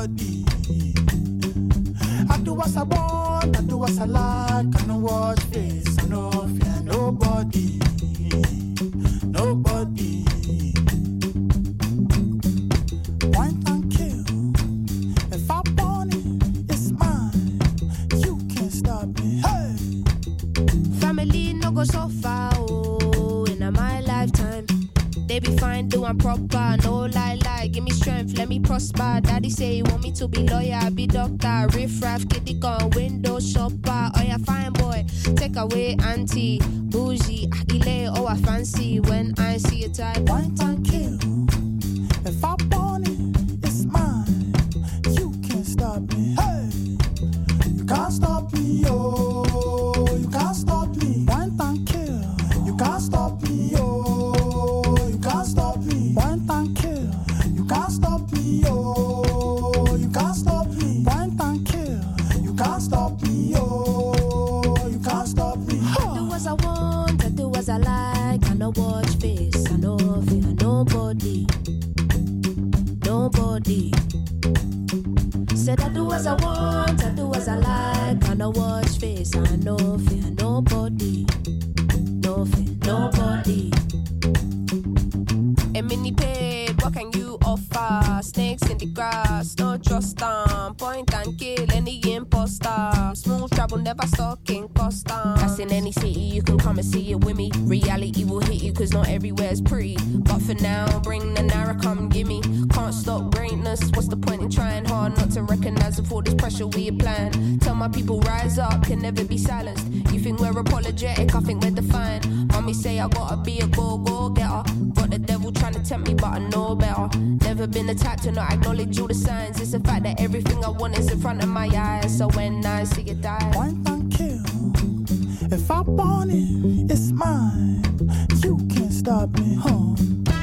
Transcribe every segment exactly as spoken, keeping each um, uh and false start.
nobody. I do what I want, I do what I like. I know watch face, I know fear nobody. Nobody. Point and kill. If I want it, it's mine. You can't stop me. Hey. Family no go so far, oh, in my lifetime. They be fine, doing proper, no lie, lie. Give me strength, let me prosper. Daddy say he want me to be lawyer, I be doctor. Riff raff, kitty gun, window shopper. Oh yeah, fine boy, take away auntie, bougie, akile, oh I fancy. When I see a type, point and kill. If I want it, it's mine. You can't stop me. Hey, you can't stop me, oh, you can't stop me. Point and kill. You can't stop me, oh. Point and kill. You can't stop me, oh. You can't stop me. Point and kill. You can't stop me, oh. You can't stop me. I do as I want, I do as I like. I no watch face, I no fear nobody. Nobody. Said I do as I want, I do as I like. I no watch face, I no fear nobody. No fear nobody. A mini paid, what can you offer? Snakes in the grass, no trust them. Point and kill any imposter. Smooth travel, never stalking custom. That's in any city, you can come and see it with me. Reality will hit you, cause not everywhere's pretty. But for now, bring the naira, come gimme. Can't stop greatness, what's the point in trying hard not to recognize all this pressure we applying? Tell my people rise up, can never be silenced. You think we're apologetic, I think we're defiant. Mommy say I gotta be a go-go-getter. Got the devil trying to tempt me, but I know better. Never been the type to not acknowledge all the signs. It's the fact that everything I want is in front of my eyes. So when I see it die, point and kill. If I want it, it's mine. You can't stop me, huh?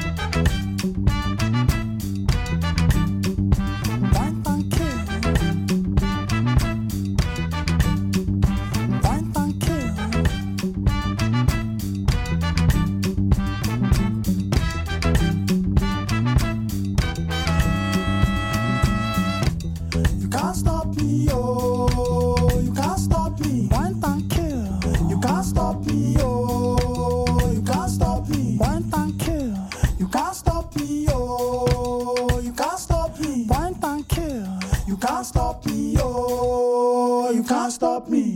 Point and kill. Point and kill. You can't stop me, oh. You can't stop me. Point and kill. You can't stop me, oh. You can't stop me. Point and kill. You can't stop me, oh. You can't stop me. Point and kill. You can't stop me, oh. You can't stop me.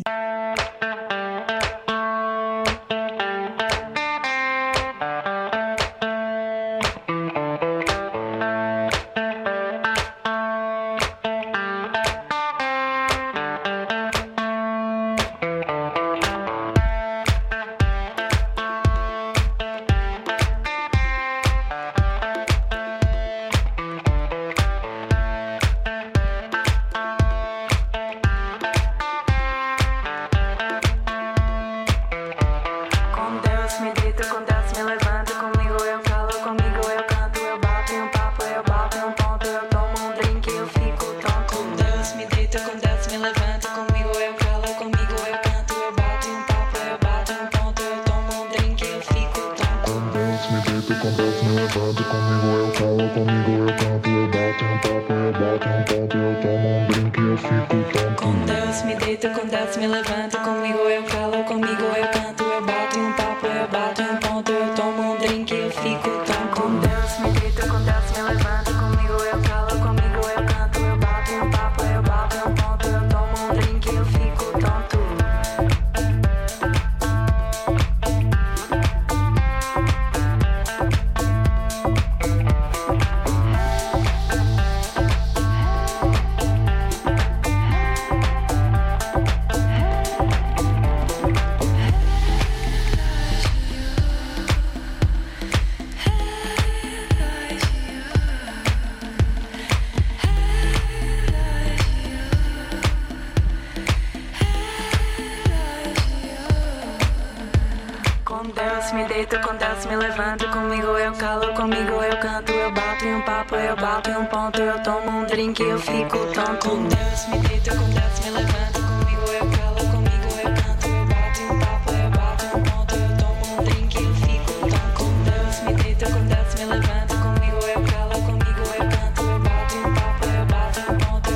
Eu fico tonto. Com Deus me deito, com Deus me levanto. Comigo eu calo, comigo eu canto. Eu bato um papo, eu bato um ponto. Eu tomo um drink, eu fico tonto. Com Deus me deito, com Deus me levanto. Comigo eu calo, comigo eu canto. Eu bato um papo, eu bato um ponto.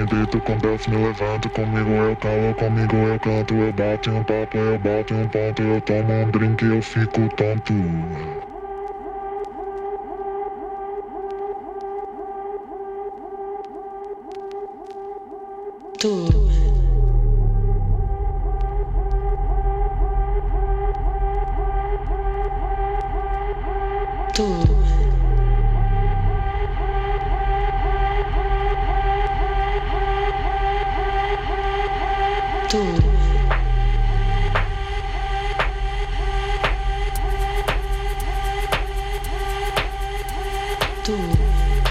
deito, com Deus me levanto. Comigo eu calo, comigo eu canto. Eu bato um papo, eu bato um ponto. Eu tomo um drink, eu fico tonto. Turma. Turma. Turma. Turma.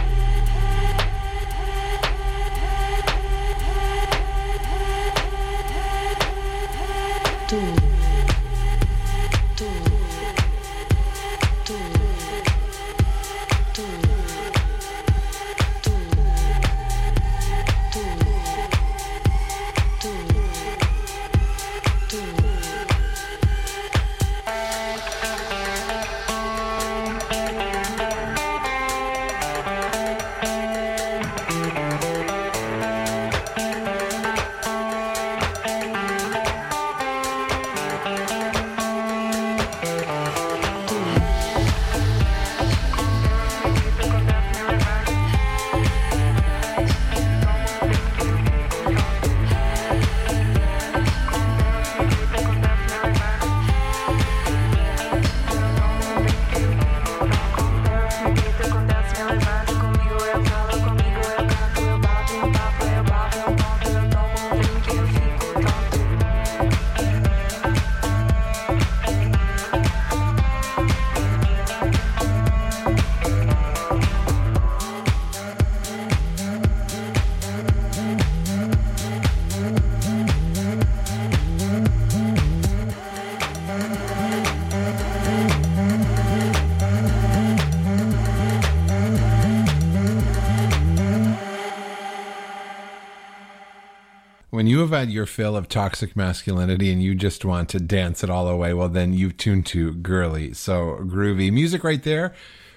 When you have had your fill of toxic masculinity and you just want to dance it all away, well, then you've tuned to Girly So Groovy. Music right there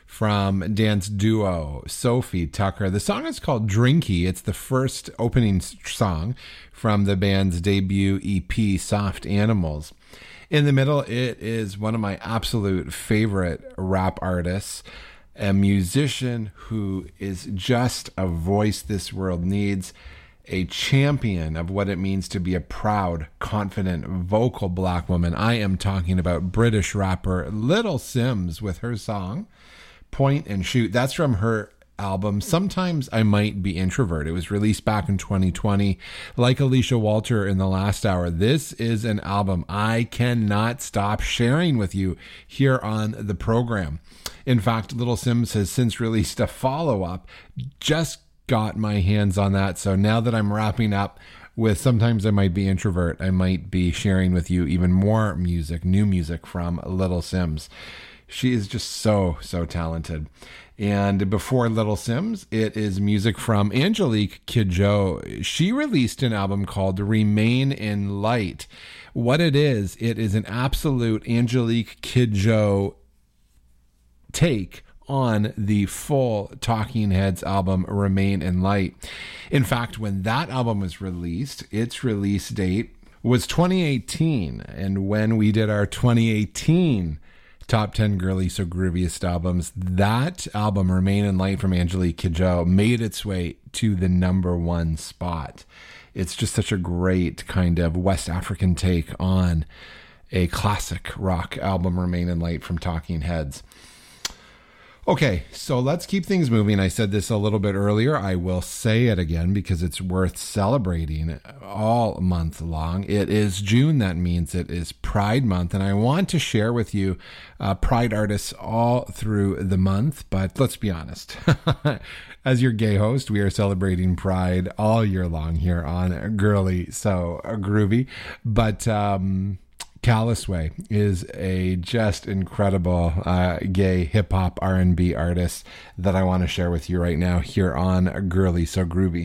from dance duo Sophie Tucker. The song is called Drinky. It's the first opening song from the band's debut E P, Soft Animals. In the middle, it is one of my absolute favorite rap artists, a musician who is just a voice this world needs, a champion of what it means to be a proud, confident, vocal black woman. I am talking about British rapper Little Simz with her song Point and Shoot. That's from her album Sometimes I Might Be Introvert. It was released back in twenty twenty. Like Alicia Walter in the last hour, this is an album I cannot stop sharing with you here on the program. In fact, Little Simz has since released a follow-up. Just got my hands on that. So now that I'm wrapping up with Sometimes I Might Be Introvert, I might be sharing with you even more music, new music from Little Simz. She is just so, so talented. And before Little Simz, it is music from Angelique Kidjo. She released an album called Remain in Light. What it is, it is an absolute Angelique Kidjo take on the full Talking Heads album Remain in Light. In fact, when that album was released, its release date was twenty eighteen. And when we did our twenty eighteen Top ten Girly So Grooviest albums, that album Remain in Light from Angelique Kidjo made its way to the number one spot. It's just such a great kind of West African take on a classic rock album, Remain in Light from Talking Heads. Okay, so let's keep things moving. I said this a little bit earlier. I will say it again because it's worth celebrating all month long. It is June. That means it is Pride Month. And I want to share with you uh, Pride artists all through the month. But let's be honest. As your gay host, we are celebrating Pride all year long here on Girly So Groovy. But um Callous Way is a just incredible uh, gay hip-hop R and B artist that I want to share with you right now here on Girly So Groovy.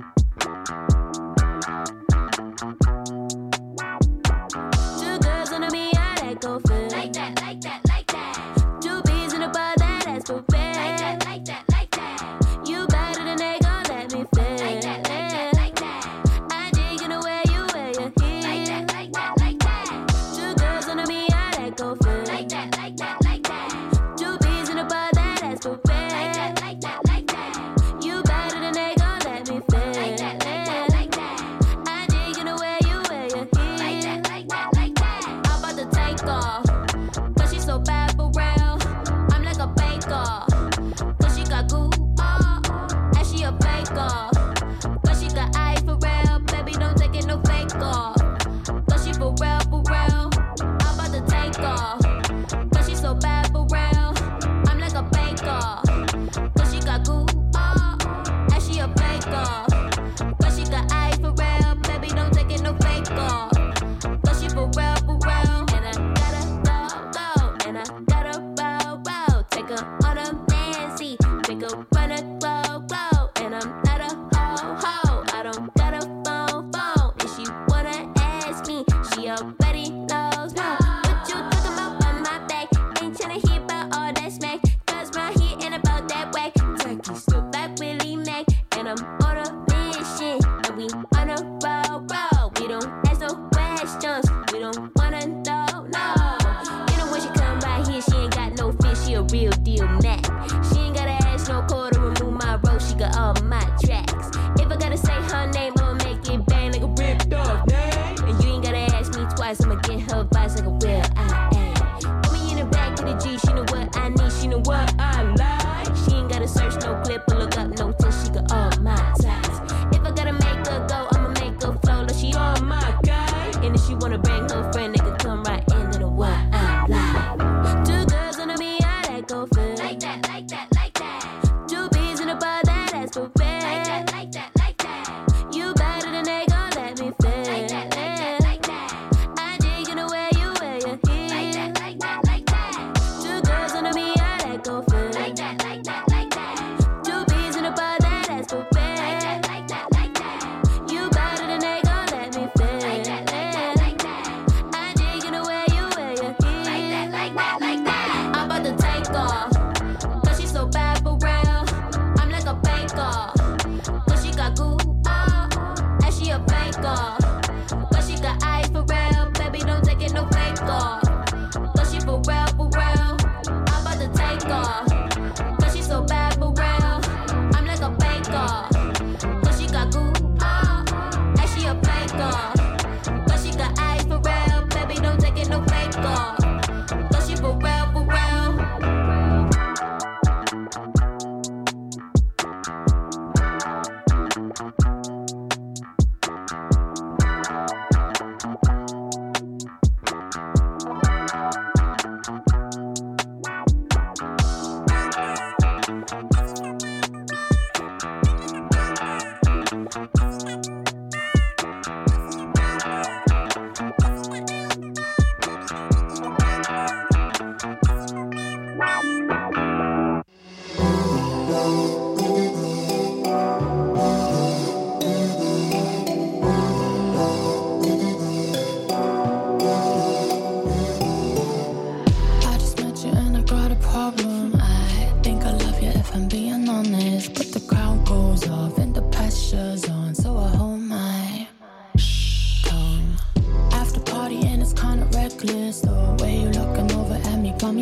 Two girls in a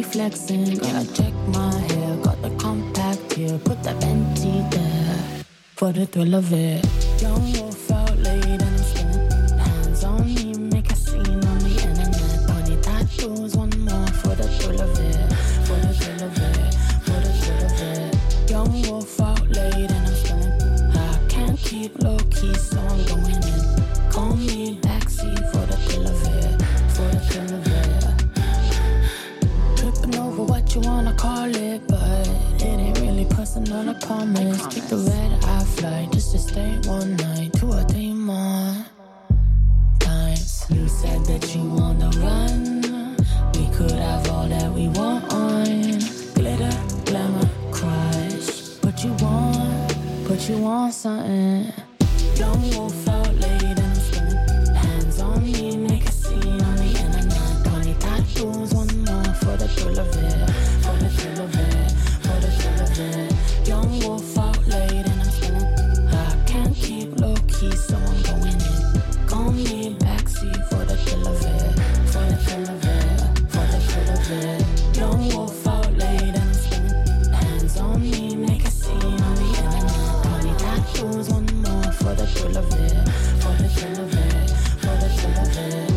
me flexing. Gotta check my hair, got the compact here, put that Bentley there for the thrill of it. Young wolf out late and I'm spinning. Hands on me, make a scene on the internet. Twenty tattoos, one more for the thrill of it, for the thrill of it, for the thrill of it. Young wolf out late and I'm spinning. I can't keep low key, so I'm going in. Call me backseat for the thrill of it, for the thrill of it. Tripping over what you wanna call it, but it ain't really personal, I promise. Take the red eye flight just to stay one night, two or three more times. You said that you wanna run, we could have all that we want. Glitter, glamour, crush, but you want, but you want something. Young wolf out late and I'm spinning. Hands on me, make a scene on the internet. Twenty tattoos, one more for the thrill of it, for the thrill of it, for the thrill of it. Young wolf out late and I'm spinning. I can't keep low key, so I'm going in. Call me backseat for the thrill of it, for the thrill of it, for the thrill of it. Young wolf out late and I'm spinning. Hands on me, make a scene on the internet. Twenty tattoos, one more for the thrill of it, for the thrill of it, for the thrill of it.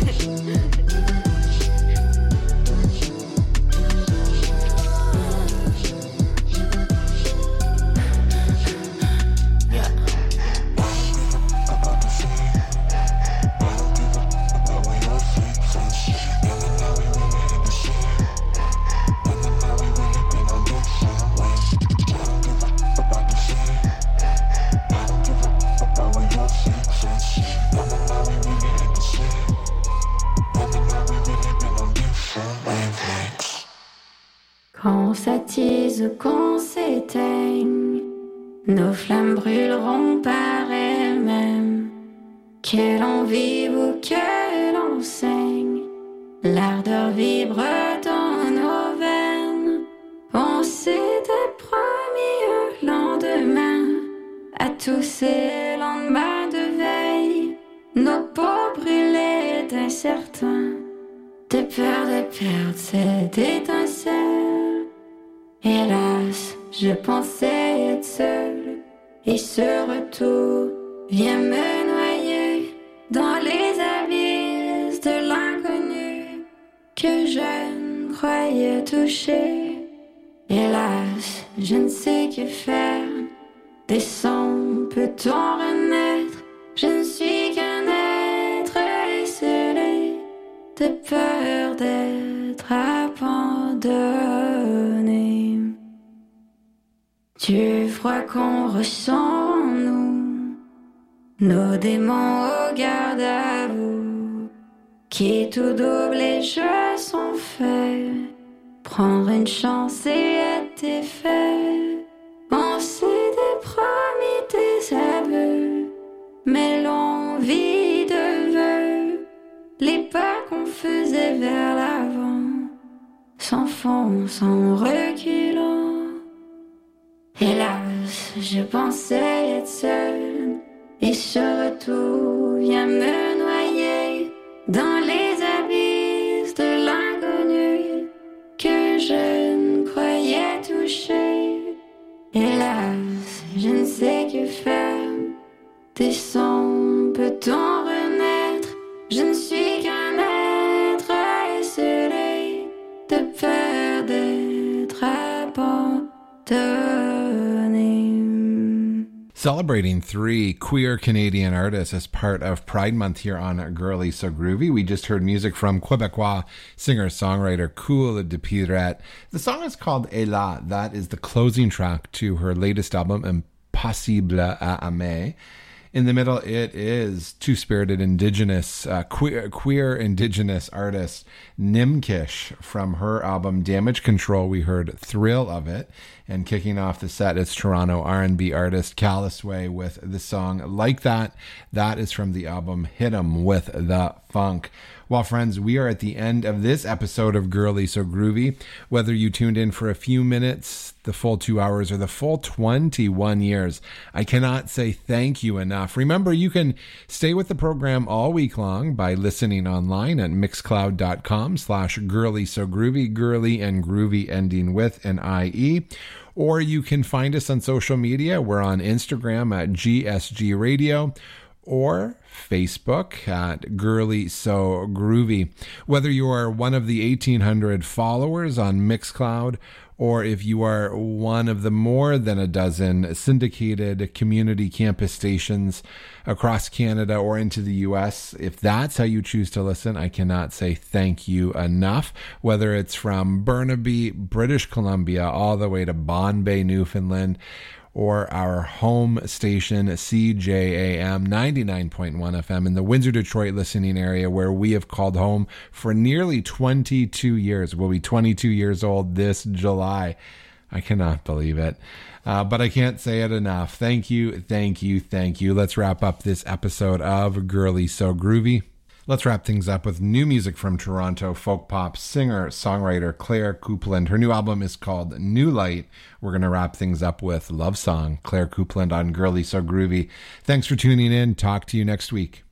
Qu'on s'attise ou qu'on s'éteigne, nos flammes brûleront par elles-mêmes. Que l'on vive ou que l'on saigne, l'ardeur vibre dans nos veines. On s'était promis un lendemain, à tous ces lendemains de veille. Nos peaux brûlaient d'incertains, de peur de perdre cette étincelle. Hélas, je pensais être seule, et ce retour vient me noyer dans les abysses de l'inconnu que je ne croyais toucher. Hélas, je ne sais que faire, des sons peut-on renaître? Je ne suis qu'un être esselé, de peur d'être abandonné. Du froid qu'on ressent en nous, nos démons au garde à vous, qui tout double et jeux sont faits. Prendre une chance et être fait. On s'était promis des aveux, mais l'on vit de vœux. Les pas qu'on faisait vers l'avant s'enfoncent en reculant. Hélas, je pensais être seule, et ce retour vient me noyer dans les abysses de l'inconnu que je ne croyais toucher. Hélas, je ne sais que faire, des sons peut-on renaître? Je ne suis qu'un être esselé, de peur d'être abandonné. Celebrating three queer Canadian artists as part of Pride Month here on Girly So Groovy. We just heard music from Quebecois singer-songwriter Cool de Pirate. The song is called Ela. That is the closing track to her latest album, Impossible à Aimer. In the middle, it is two-spirited indigenous, uh, queer, queer indigenous artist Nimkish from her album Damage Control. We heard Thrill of It. And kicking off the set, it's Toronto R and B artist Callisway with the song Like That. That is from the album Hit 'Em with the Funk. Well, friends, we are at the end of this episode of Girly So Groovy. Whether you tuned in for a few minutes, the full two hours, or the full twenty-one years, I cannot say thank you enough. Remember, you can stay with the program all week long by listening online at mixcloud.com slash girly so groovy, girly and groovy ending with an I E. Or you can find us on social media. We're on Instagram at G S G Radio, or Facebook at Girly So Groovy. Whether you are one of the eighteen hundred followers on Mixcloud, or if you are one of the more than a dozen syndicated community campus stations across Canada or into the U S, if that's how you choose to listen, I cannot say thank you enough. Whether it's from Burnaby, British Columbia, all the way to Bombay, Newfoundland, or our home station, C J A M ninety-nine point one F M in the Windsor, Detroit listening area, where we have called home for nearly twenty-two years. We'll be twenty-two years old this July. I cannot believe it. Uh, but I can't say it enough. Thank you, thank you, thank you. Let's wrap up this episode of Girly So Groovy. Let's wrap things up with new music from Toronto folk pop singer, songwriter Claire Coupland. Her new album is called New Light. We're going to wrap things up with Love Song, Claire Coupland on Girly So Groovy. Thanks for tuning in. Talk to you next week.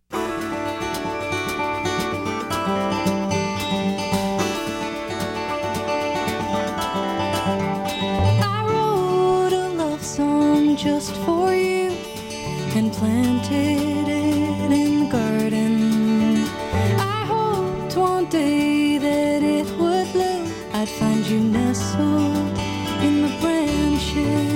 I wrote a love song just for you and planted it in the garden. I hoped one day that it would bloom. I'd find you nestled in the branches.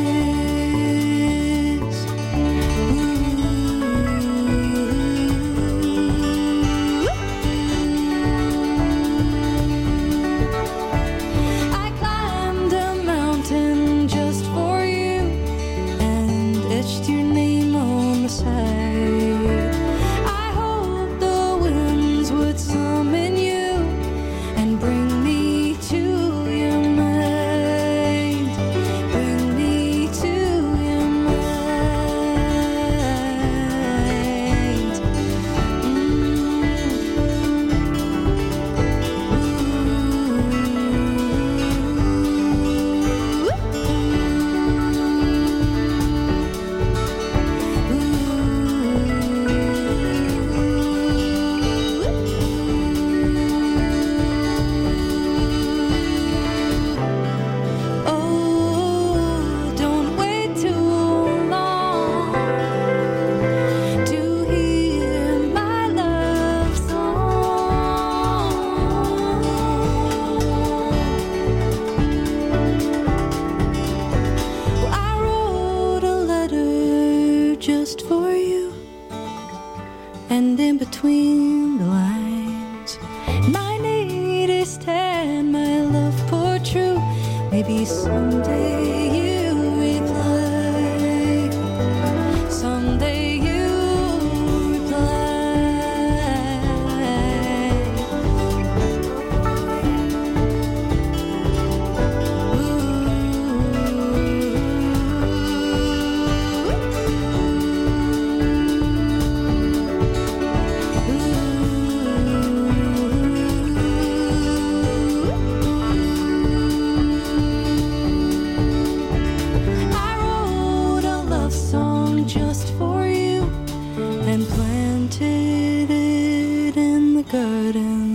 I climbed a mountain just for you and etched your name on the side. I hoped the winds would summon you and bring me to your mind. Bring me to your mind. Oh, don't wait too long to hear my love song. Well, I wrote a letter just for you, and in between the lines, my need is ten, my love pour true. Maybe someday you reply. Someday you I wrote a love song just for you and planted it in the garden.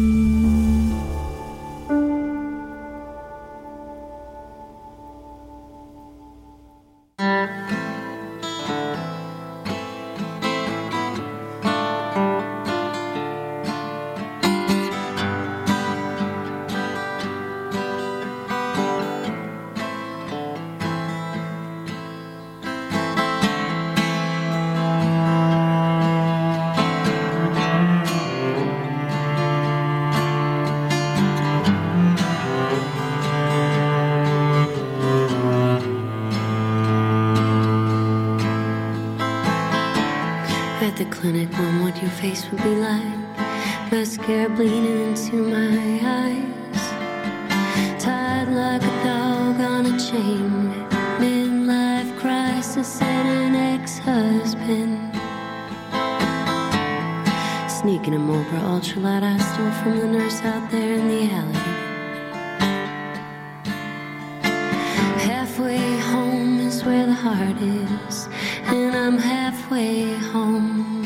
At the clinic, mom, what your face would be like. Mascara bleeding into my eyes. Tied like a dog on a chain. Midlife crisis and an ex-husband. Sneak taking him over ultralight I stole from the nurse out there in the alley. Halfway home is where the heart is, and I'm halfway home.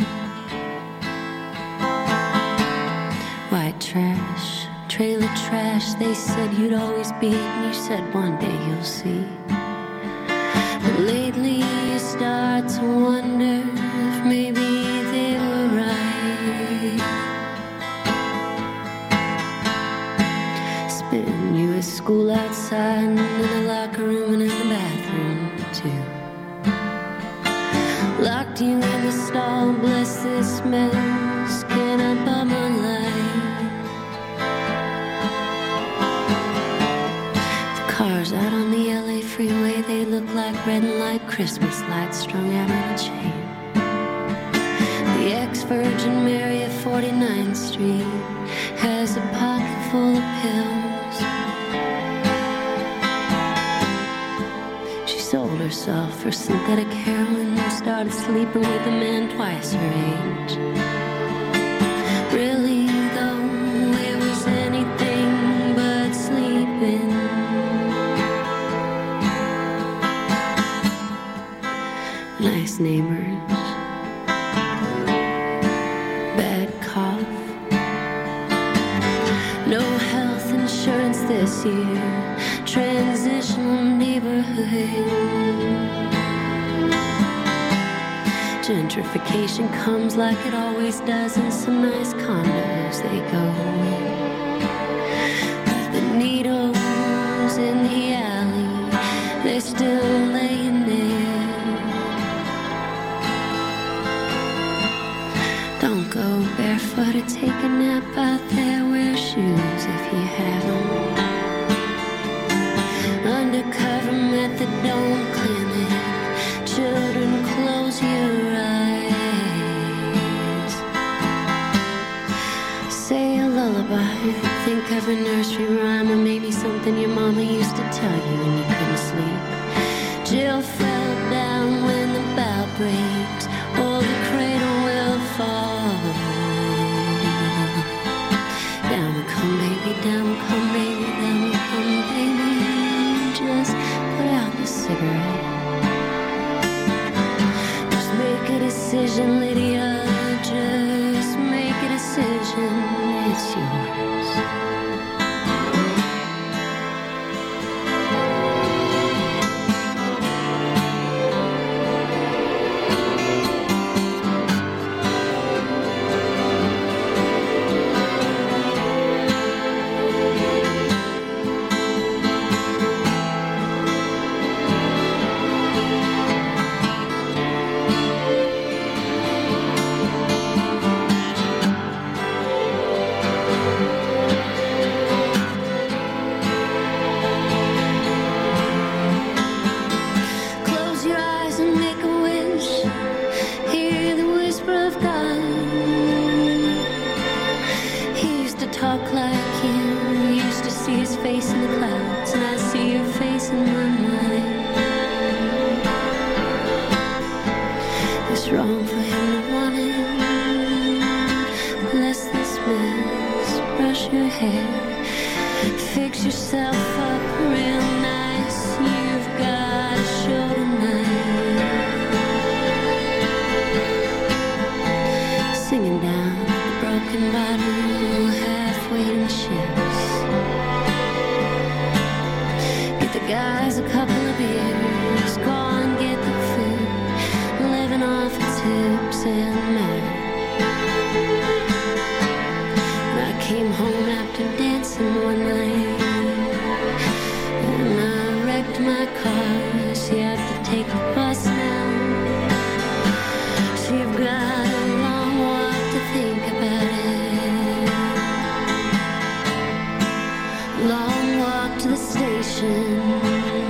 White trash, trailer trash, they said you'd always be it, and you said one day you'll see. But lately you start to wonder if maybe they were right. Spent you at school outside and in the locker room and in the bathroom too. Locked you in the stall, bless this mess, can I bum a light? The cars out on the L A freeway, they look like red and light Christmas lights strung out on a chain. The ex-Virgin Mary of forty-ninth Street has a pocket full of pills. She sold herself for synthetic heroin and started sleeping with a man twice her age. Really, though, it was anything but sleeping. Nice neighbors, bad cough, no health insurance this year, transitional neighborhood. Gentrification comes like it always does, and some nice condos they go. But the needles in the alley, they're still laying there. Don't go barefoot or take a nap out there. Wear shoes if you have them. Undercover methadone clinic. Children, close your eyes. Say a lullaby. Think of a nursery rhyme, or maybe something your mama used to tell you when you couldn't sleep. Jill fell down when the bow breaks, or the cradle will fall. Down we come, baby, down we come, baby, down we come, baby. Just put out the cigarette. Just make a decision, Lydia. Just make a decision. It's yours. Long walk to the station.